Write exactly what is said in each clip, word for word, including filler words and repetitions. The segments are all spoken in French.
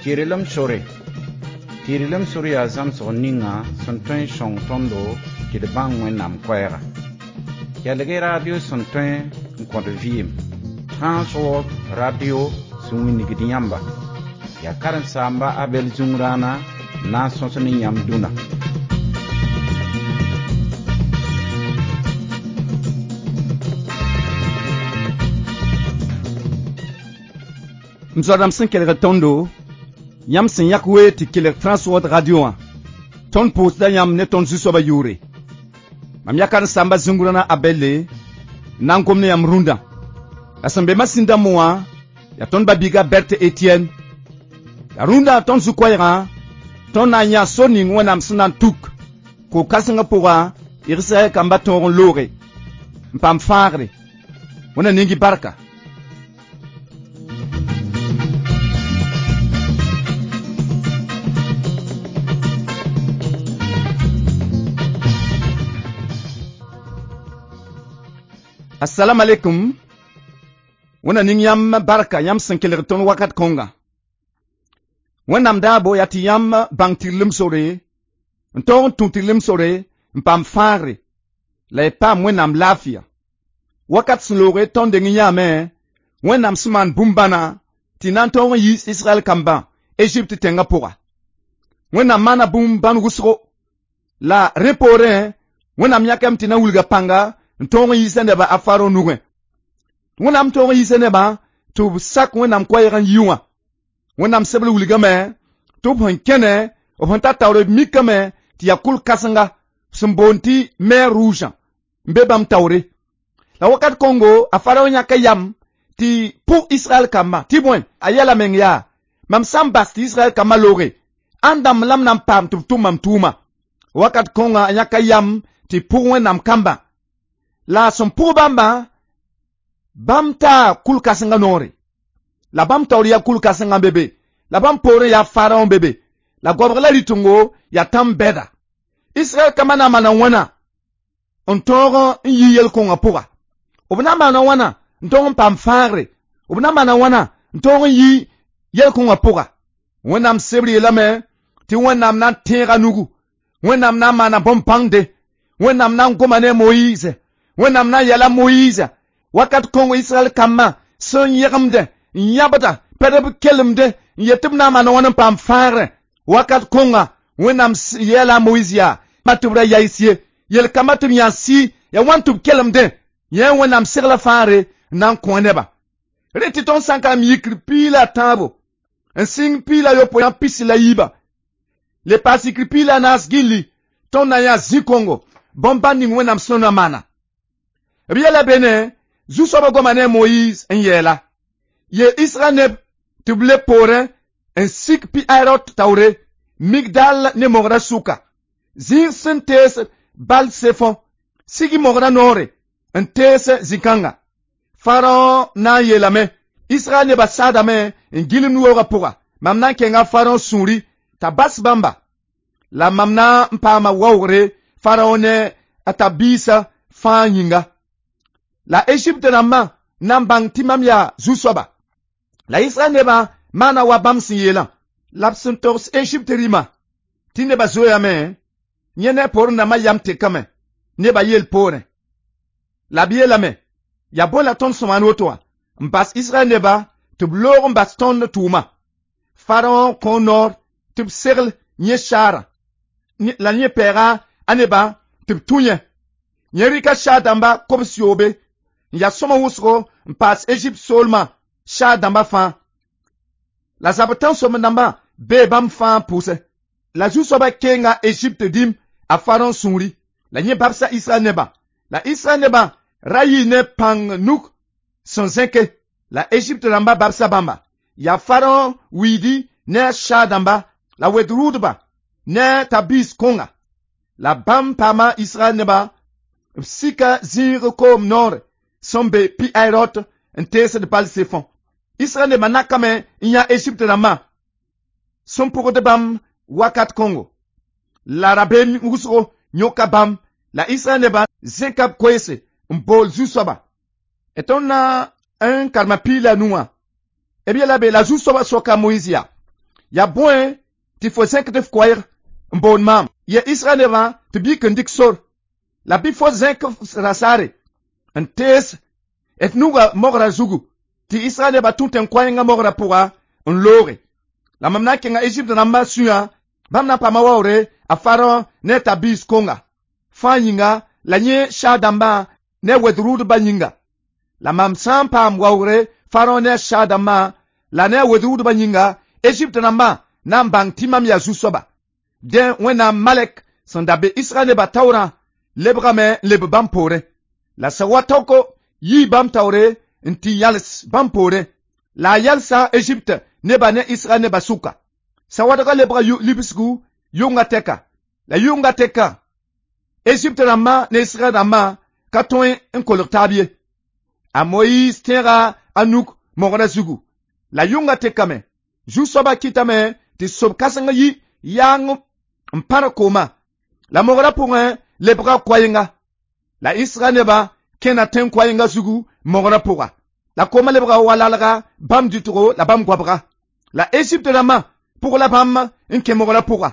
Kirilam Sore Kirilam Sore azam soninga sontwen shong tondo kidbang wenam kwera Yalege radio sontwen nkwado viem Transworld Radio Sungini Gidiamba Ya karan samba abel zungrana na sonsoni yamduna Mzadam sin kelere tondo yam sin yakwe ti kelere Transworld Radio an ton post da yam ne ton zusoba yure mam yakar samba zungurana abele nan komne yam runda asambe masinda moa ya ton babiga Berthe Etienne ya runda ton zukwaira ton anya soni ngwana msnan tuk ko kasinga poa irsa kamba ton lore mpam fagre wona ningi barka Assalamu alaikum. Wana ning yam baraka yam sankeler ton wakat konga. Wana mdabo yati yam bang tilim sore. Nton tun tilim sore. Mpam fare. La epa mwenam lafia. Wakat slore ton de nyame. Wenam suman bumbana. Tinanton yis Israel kamba. Egypte tengapura. Wenam mana bumban rusro. La repore. Wenam yakam tina wulga panga. Ntongo yisene ba afaro nuwe. Wonam tongo yisene ba tu sak wonam kwayeran yiwa. Wonam sebele wuligame tu pon kene o pon tatawre mikame ti yakul kasanga sumbonti mer rouge. Mbebam tawre. La wakat Congo afaro nyaka yam ti pour Israël kama ti bon ayala mengya. Mam sambas ti Israël kama lore. Andam lam nam pam tu tumam tuma. Wakat Congo nyaka yam ti pour wonam kamba. La son pour bamba bamta kul kasenga nore la bamta ya kul kasenga bebe la bam pore ya pharaon bebe la gobra litungo ya tambeda Israel kama na mana wana ontoro yiyel ko ngapura obna mana wana ntongo pamfare obna mana wana ntongo yi yel ko ngapura wona msebri lame ti wona na tera nugu wona na mana bompangde wona na ngomane Moïse Wenam na yala Moïse, wakat Congo Israël kama, son yeramde, nyabata, pedab kelimde, yetim na manawan pam fare, wakat Congo, wenam yala Moïse ya, matubra ya isye, yel kamatum ya si, ya wantum kelimde, yen wenam sir la fare, nan kwaneba. Retiton sankam yikri pila tabo, en sing pila yopo yan pisi la yiba. Le pasikri pila nas gili, ton na ya zi Congo, bombani wenam sona mana. Biela bene, zusoba gomane Moïse en yela. Ye Israël tuble pore, en sik pi aerot taure, migdal ne mogra suka. Zir sentes bal sefon, sigi mogra nore, en tese zikanga. Pharaon na yela me, Israël ne basada me, en gilim nuora pura. Mamna kenga Pharaon suri, tabas bamba. La mamna mpama wawre, Pharaon ne atabisa fanyinga. La Egypte nama nambang timam ya zusoba. La Israël neba mana wabam siyelan. L'absentos Egypte rima. Ti neba zoya me. Nyene por nama yam tekame. Neba yel pore. La biye la me. Ya bon la ton somanotwa. Mbas Israël neba. Tub lor mbas ton touma. Pharaon konor. Tub serl nye shara. La nye pera aneba. Tub tunye. Nyerika shadamba kopsiobe. Ya soma wusro mpas Egypte solma sha damba fan. La zabatan soma damba be bam fan pousse. La jou soba kenga Egypte dim a Pharaon sunri. La nye babsa Israël neba. La Israël neba rayi ne pang nuk son zenke. La Egypte damba babsa bamba. Ya Pharaon widi ne sha damba. La wedrudba ne tabis konga. La bam pama Israël neba psika zir kom nord. Sombe pi aerot en tese de bal sefon. Israël ne manakame inya Egypte nama. Son pour de bam wakat Congo. La rabem usro nyoka bam. La Israël ne ba zekab kwese mbol zusoba. Et on a un karmapi la noua. Eh bien la be la zusoba soka Moïsia. Ya bõe tɩ fo zẽk tɩ f koɛɛg n boond maam. Ya Israel nebã tɩ bɩ n dɩk sor. La bɩ fo zẽk rasaare n tees d nuga mogra zugu tɩ Israel nebã tũ tẽn koɛɛngã mogra pʋga n looge. La mam na n kẽnga Egypt rãmbã sũyã, bãmb na n paama waoore a Faraon ne a tabiis konga. Fãa yĩnga la yẽ saa-dãmbã ne wed-rʋʋdbã yĩnga. La mam sã n paam waoogre Faraon ne a saa-dãmbã la ne a wed-rʋʋdbã yĩnga, Egypt rãmbã na n bãng tɩ mam yaa zu-soaba. Dẽ Wẽnnaam malek sẽn da be Israel nebã taoorã lebgame n leb bãmb poore. La sẽn wa taoko yii bãmb taoore n tɩ yals bãmb poore. La a yalsa Egypt nebã ne Israel nebã sʋka. Sẽn wadga lebga libsgu yʋnga tɛka. La yʋnga tɛka Egypt rãmbã ne Israel rãmbã ka tõe n kolg taab ye. A Moyiis tẽega a nug mogra zugu. La yʋnga tɛkame. Zu-soabã kɩtame tɩ sob-kãseng yi yaang n pãr kooma. La mogra pʋgẽ lebga koɛɛnga. La Israel nebã kẽna tẽn koɛɛngã zugu mogra pʋga. La kooma lebga wa lalga bãmb dɩtgo la bãmb goabga. La Egypt rãmbã pʋg la bãmb n kẽ mogra pʋga.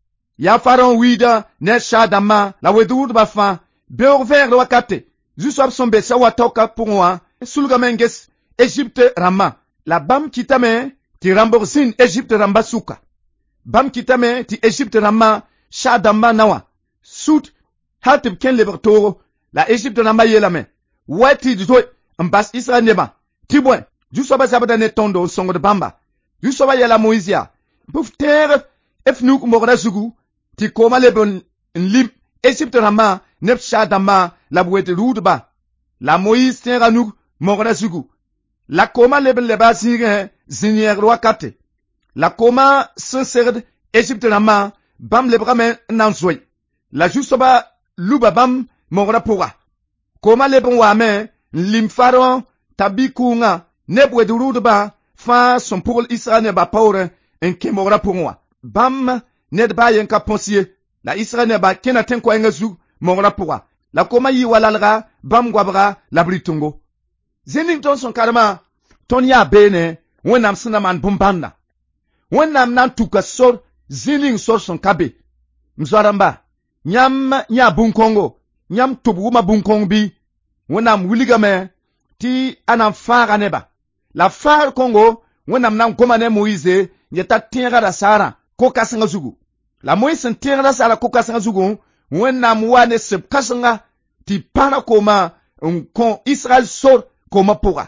Ya Faraon wiida ne saa-dãmbã la wed-rʋʋdbã fãa beoog vẽegd wakate. Zu-soab sẽn be sa wa taoka pʋgẽ wã sulgame n ges Egypt rãmbã. La bãmb kɩtame tɩ rãmbg zĩnd Egypt rãmbã sʋka. Bãmb kɩtame tɩ Egypt rãmbã saa-dãmbã na wã sut hal tɩ b kẽ lebg toogo. La Egypt rãmbã yeelame wa tɩ d zoe n bas Israel nebã tɩ bõe zu-soabã zabda ne tõndo n sõngd bãmba. Zu-soabã yɛla Moyiis yaa bɩ f tẽeg f nug mogra zugu tɩ kooma leb n lim Egypt rãmbã ne b saa-dãmbã la b wed-rʋʋdbã. La Moyiis tẽega nug mogra zugu. La kooma leb n leba zĩigẽ zĩ-yẽegd wakate. La kooma sẽn segd Egypt rãmbã bãmb lebgame n na n zoe. La zu-soabã luba bãmb mogra pʋga. Kooma leb n waame n lim Faraon t'a bɩ kʋʋngã ne b wed-rʋʋdbã fãa sẽn pʋgl Israel nebã paoorẽ n kẽ mogra pʋgẽ wã. Bãmb ned baa yen ka põs ye. La Israel nebã kẽna tẽn koɛɛngã zug mogra pʋga. La kooma yɩ wa lalga bãmb goabga la b rɩtɩngo. Zĩ-ning tõnd sẽn karema tõnd yaa beene Wẽnnaam sẽn na maan bõn-bãnda. Wẽnnaam na n tuka sor zĩ-ning sor sẽn ka be. M zoa-rãmba, yãmb yãa bũn-kõngo, yãmb tʋb wʋma bũn-kõng bɩ. Wẽnnaam wilgame tɩ a na n fãaga neba. La faagd kõngo Wẽnnaam na n goma ne Moyiise yẽ t'a tẽega rasaarã ko-kãsengã zugu. La Moyiis sẽn tẽeg rasaarã ko-kãsengã zugu, Wẽnnaam wa ne seb-kãsengã tɩ pãra kooma n kõ Israel sor kooma pʋga.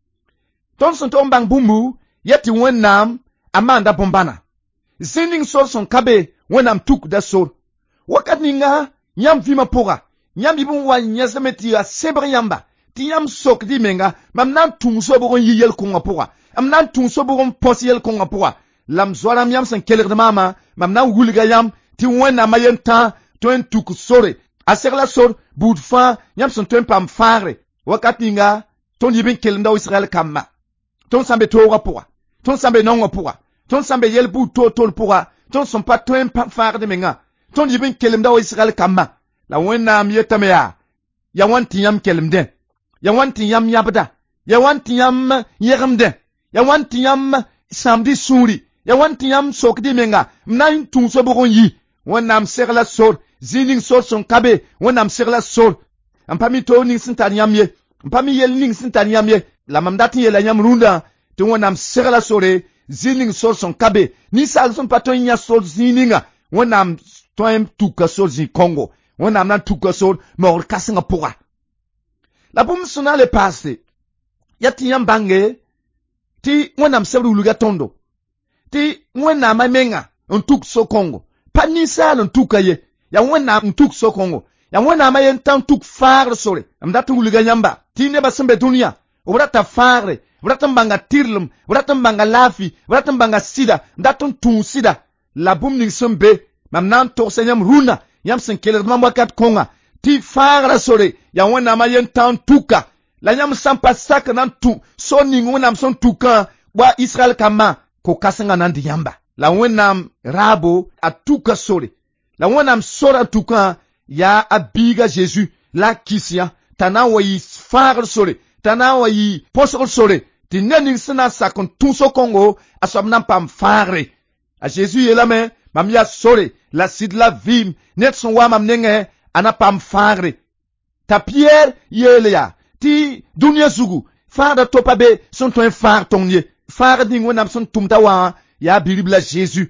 Tõnd sẽn tog n bãng bũmbu yaa tɩ Wẽnnaam a maanda bõn-bãna. Zĩ-ning sor sẽn ka be Wẽnnaam tukda sor. Wakat ninga yãmb vɩmã pʋga yãmb yɩb n wa yẽsdame tɩ yaa sẽbg yãmba tɩ yãmb sokd y menga mam na n tũu sobg n yɩ yel-kʋngã pʋga. M na n tũu sobg n põs yel-kʋngã pʋga. La m zoa rãmb yãmb sẽn kelgd maama mam na n wilga yãmb tɩ Wẽnnaam a yen tã tõe n tuk sore. A segla sor buud fãa yãmb sẽn tõe n paam fãagre. Wakat ninga tõnd yɩb n kelemda Israel kambã. Tõnd sã n be toogã pʋga. Tõnd sã n be naongã pʋga. Tõnd sã n be yɛl buud toor-toor pʋga. Tõnd sẽn pa tõe n fãagd menga. Tõnd yɩb n kelemda Israel kambã. La Wẽnnaam yetame yaa ya wãn tɩ yãmb kelemdẽ. Ya wãn tɩ yãmb yãbda. Ya wãn tɩ yãmb yẽgemdẽ. Ya wãn tɩ yãmb sãamd y sũuri. Ya wãn tɩ yãmb sokd y menga. M na n tũu sobg n yɩ. Wẽnnaam segla sor. Zĩ-ning sor sẽn ka be Wẽnnaam segla sor. M pa mi toog ning sẽn tar yãmb ye. M pa mi yel ning sẽn tar yãmb ye. La mam dat n yeela yãmb rũndã tɩ Wẽnnaam segla sore zĩ-ning sor sẽn ka be. Ninsaal sẽn pa tõe n yã sor zĩ-ninga Wẽnnaam tõe n tuka sor zĩ-kõngo. Wẽnnaam na n tuka sor mogd kãsengã pʋga. La bũmb sẽn na le paasde yaa tɩ yãmb bãnge tɩ Wẽnnaam sebd wilga tõndo tɩ Wẽnnaam a menga n tuk so-kõngo. Pa ninsaal n tuka ye. Ya Wẽnnaam n tuk so-kõngo. Ya Wẽnnaam a yen tã n tuk faagd sore. M dat n wilga yãmba tɩ nebã sẽn be dũniyã b rata faagre, b rat n bãnga tɩrlem, b rat n bãnga laafɩ, b rat n bãnga sɩda, b dat n tũu sɩda. La bũmb ning sẽn be mam na n togsa yãmb rũnã yãmb sẽn kelgd mam wakat kõnga tɩ faagrã sore ya Wẽnnaam a yen tã n tuka. La yãmb sã n pa sak na n tũ so ning Wẽnnaam sẽn tukã wa Israel kambã ko-kãsengã na n dɩ yãmba. La Wẽnnaam raabo a tuka sore. La Wẽnnaam sor a tukã yaa a biiga Zeezi la a kɩs-yã t'a na n wa yɩ faagr sore, t'a na n wa yɩ põsgr sore tɩ ned ning sẽn na n sak n tũ so-kõngo a soab na n paam faagre. A Jésus yelame mam ya sore la sid la vim net son wa mam nenge ana pam fagre. Ta Pierre yele ya ti dunia zugu fagda topa be son ton fag tonye. Fag ding wonam son tumta wa ya biribla Jésus.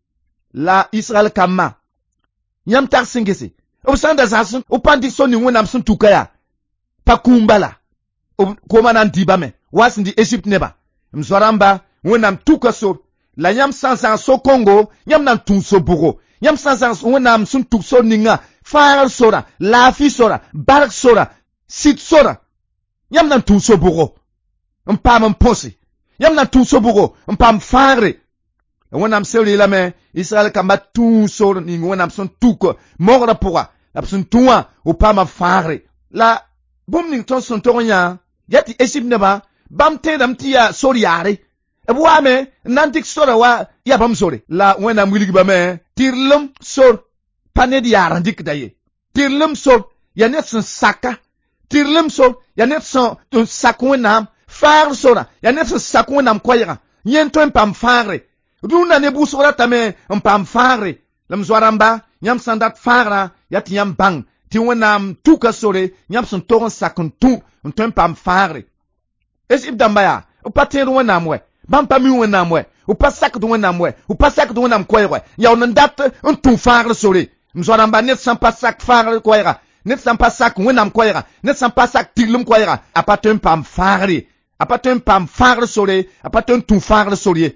La Israël kama. Nyam tar singese. Obsanda zasun opandi son ni wonam son tukaya. Pakumbala. Koma nan dibame. Wasindi Egypte neba. Mzwaramba wonam tukaso. La nyam sansan so Congo, nyam nan tun so buro. Nyam sansan wonam sun tuk so ninga. Faral sora, lafi sora, bark sora, sit sora. Nyam nan tun so buro. Mpam mponsi. Nyam nan tun so buro. Mpam fare. Wonam seri la men, Israël kamba tun so ninga wonam sun tuk. Mora pura. La sun tuwa, upama fare. La, bom ning ton son toronya. Yati Egypte neba, bam tendam tia soriare. Ebuame, nantik sora wa, yabam sore. La, wena mwiligi ba me, tirlum sor, panedi yarandik daye. Tirlum sor, yanet son saka. Tirlum sor, yanet son sakwenam, far sora, yanet son sakwenam kwayra. Yento mpam fare. Runa nebu sora tame, mpam fare. Lam zwaramba, nyam sandat fara, yati yam bang. Ti wenam tuka sore, nyam son toron sakon tu, mpam pam fare. Es ibdambaya, upater wenam we. Bam pa mi wenam we, ou pas sak do wenam we, ou pas sak do wenam kwere we. Ya on dat un tout fare sore. Mzwaramba net sans pas sak fare kwere. Net sans pas sak wenam kwere. Net sans pas sak tilum kwere. Apatem pam fare. Apatem pam fare sore, apatem tout fare sore.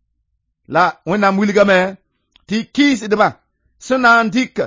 La wenam wiligame ti kis edeba. Sona andik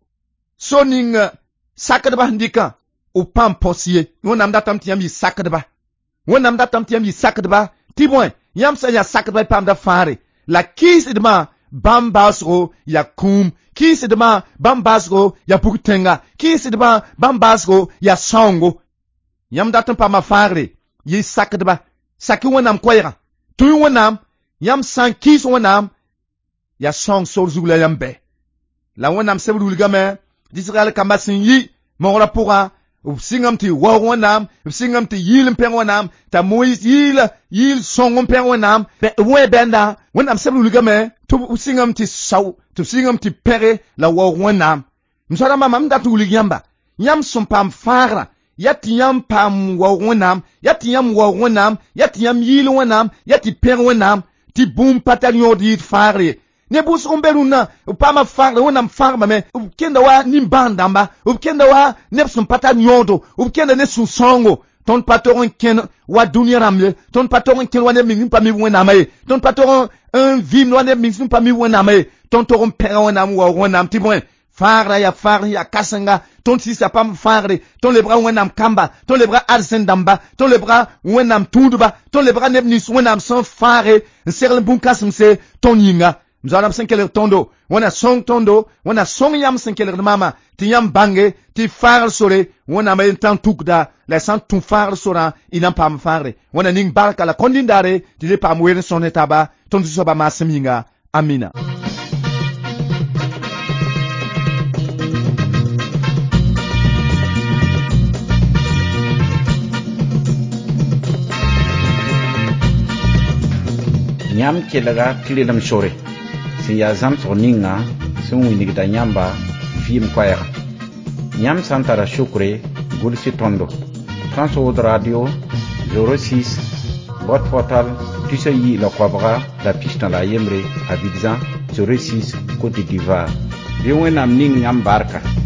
soning sak deba ndika ou pam posier. Wenam datam tiam yi sak deba. Wenam datam tiam yi sak deba. Ti bon yam sa ya sakba pam da fare. La kis edema bam basro ya kum. Kis edema bam basro ya bukutenga. Kis edema bam basro ya songo. Yam datam pa ma fare. Yi sakdeba. Saki wenam kwera. Tu wenam yam san kis wenam ya song sol zugla yambe. La wenam sebu ligame d'Israël kamasin yi mongora pura. Singam ti wa wenam, singam ti yil pen wenam, ta Moïse yil, yil song pen wenam, be we benda, wenam sebu ligame, tu singam ti saw, tu singam ti pere la wa wenam. Msora mama mdatu ligamba, yam son pam fara, yati yam pam wa wenam, yati yam wa wenam, yati yam yil wenam, yati pere wenam, ti boom patalyon di fare. Nebus umbeluna, upama far, wenam farma me, upkenda wa nimbandamba, upkenda wa nepsun pata nyodo, upkenda nesun songo, ton patoron ken wa dunia ramle, ton patoron ken wa ne mingin pa mi wename, ton patoron un vim wa ne mingin pa mi wename, ton toron pera wenam wa wenam tibwen, fara ya fara ya kasanga, ton sisa pam fare, ton lebra wenam kamba, ton lebra arsendamba, ton lebra wenam tunduba, ton lebra nebnis wenam sans fare, serle bunkas mse, ton yinga. Mzanam senkeler tondo, wana song tondo, wana song yam senkeler mama, ti yam bange, ti far sore, wana me tan tukda, la san tun far sora, inam pam fare, wana ning barka la kondindare, ti le pam were son etaba, ton soba maseminga, amina. Nyam kelega kililam sore. Si ya zam so ninga sun wini gida nyamba vim kwaya nyam santara shukre gulsi tondo Transworld Radio zéro six boîte portal tusayi la kwabra la piste la yemre Abidjan zéro six Côte d'Ivoire. Biwen am ning nyam barka